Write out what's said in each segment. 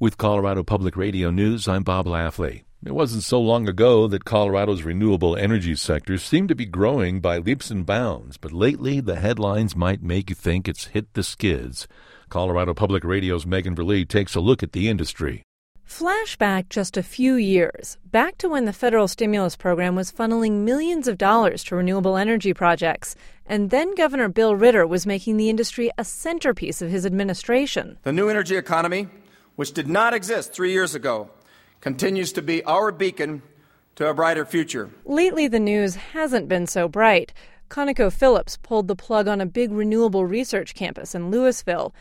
With Colorado Public Radio News, I'm Bob Lafley. It wasn't so long ago that Colorado's renewable energy sector seemed to be growing by leaps and bounds, but lately the headlines might make you think it's hit the skids. Colorado Public Radio's Megan Verlee takes a look at the industry. Flashback just a few years, back to when the federal stimulus program was funneling millions of dollars to renewable energy projects, and then Governor Bill Ritter was making the industry a centerpiece of his administration. The new energy economy, which did not exist 3 years ago, continues to be our beacon to a brighter future. Lately, the news hasn't been so bright. ConocoPhillips pulled the plug on a big renewable research campus in Louisville.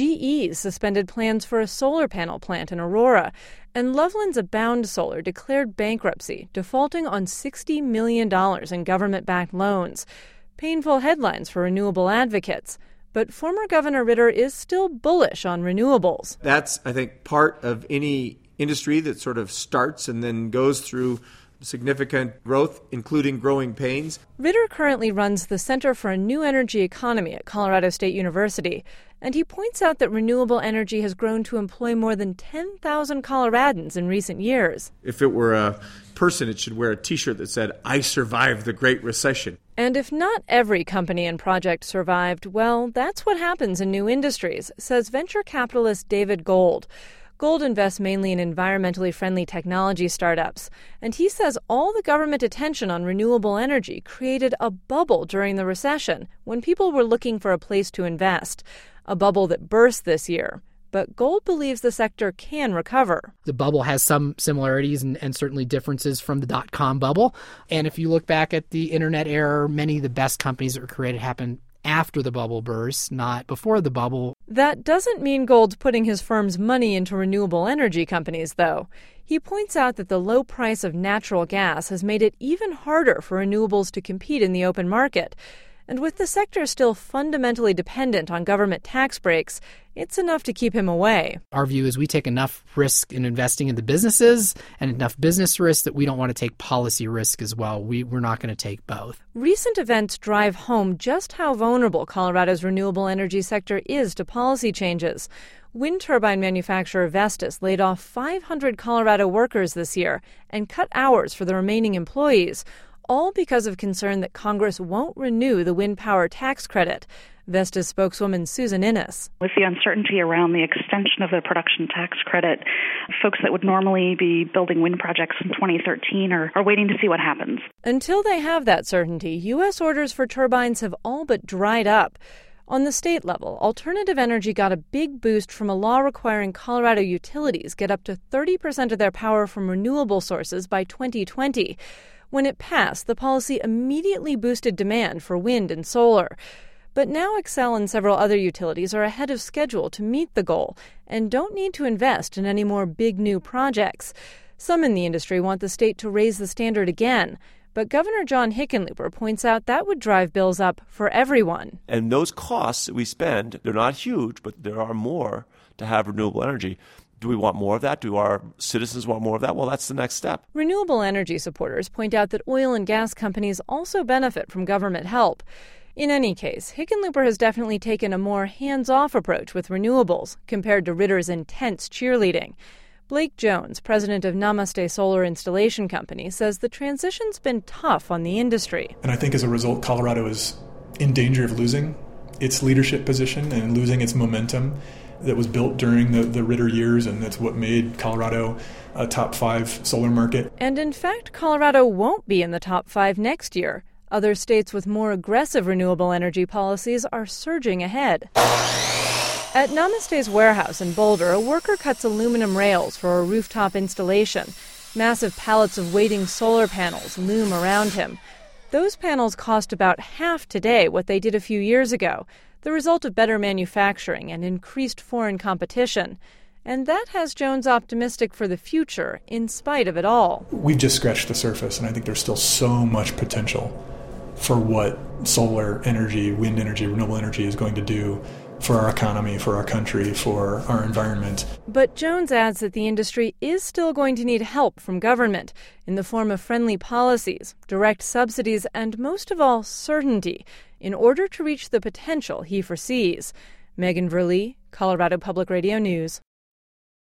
GE suspended plans for a solar panel plant in Aurora. And Loveland's Abound Solar declared bankruptcy, defaulting on $60 million in government-backed loans. Painful headlines for renewable advocates. But former Governor Ritter is still bullish on renewables. That's, I think, part of any industry that sort of starts and then goes through significant growth, including growing pains. Ritter currently runs the Center for a New Energy Economy at Colorado State University, and he points out that renewable energy has grown to employ more than 10,000 Coloradans in recent years. If it were a person, it should wear a T-shirt that said, "I survived the Great Recession." And if not every company and project survived, well, that's what happens in new industries, says venture capitalist David Gold. Gold invests mainly in environmentally friendly technology startups, and he says all the government attention on renewable energy created a bubble during the recession when people were looking for a place to invest, a bubble that burst this year. But Gold believes the sector can recover. The bubble has some similarities and certainly differences from the dot-com bubble. And if you look back at the internet era, many of the best companies that were created happened after the bubble burst, not before the bubble. That doesn't mean Gold's putting his firm's money into renewable energy companies, though. He points out that the low price of natural gas has made it even harder for renewables to compete in the open market. And with the sector still fundamentally dependent on government tax breaks, it's enough to keep him away. Our view is we take enough risk in investing in the businesses and enough business risk that we don't want to take policy risk as well. We're not going to take both. Recent events drive home just how vulnerable Colorado's renewable energy sector is to policy changes. Wind turbine manufacturer Vestas laid off 500 Colorado workers this year and cut hours for the remaining employees, all because of concern that Congress won't renew the wind power tax credit. Vestas spokeswoman Susan Innes. With the uncertainty around the extension of the production tax credit, folks that would normally be building wind projects in 2013 are waiting to see what happens. Until they have that certainty, U.S. orders for turbines have all but dried up. On the state level, alternative energy got a big boost from a law requiring Colorado utilities get up to 30% of their power from renewable sources by 2020. When it passed, the policy immediately boosted demand for wind and solar. But now Xcel and several other utilities are ahead of schedule to meet the goal and don't need to invest in any more big new projects. Some in the industry want the state to raise the standard again, but Governor John Hickenlooper points out that would drive bills up for everyone. And those costs that we spend, they're not huge, but there are more to have renewable energy. Do we want more of that? Do our citizens want more of that? Well, that's the next step. Renewable energy supporters point out that oil and gas companies also benefit from government help. In any case, Hickenlooper has definitely taken a more hands-off approach with renewables compared to Ritter's intense cheerleading. Blake Jones, president of Namaste Solar Installation Company, says the transition's been tough on the industry. And I think as a result, Colorado is in danger of losing its leadership position and losing its momentum that was built during the Ritter years, and that's what made Colorado a top 5 solar market. And in fact, Colorado won't be in the top 5 next year. Other states with more aggressive renewable energy policies are surging ahead. At Namaste's warehouse in Boulder, a worker cuts aluminum rails for a rooftop installation. Massive pallets of waiting solar panels loom around him. Those panels cost about half today what they did a few years ago, the result of better manufacturing and increased foreign competition. And that has Jones optimistic for the future, in spite of it all. We've just scratched the surface, and I think there's still so much potential for what solar energy, wind energy, renewable energy is going to do for our economy, for our country, for our environment. But Jones adds that the industry is still going to need help from government in the form of friendly policies, direct subsidies, and most of all, certainty, in order to reach the potential he foresees. Megan Verlee, Colorado Public Radio News.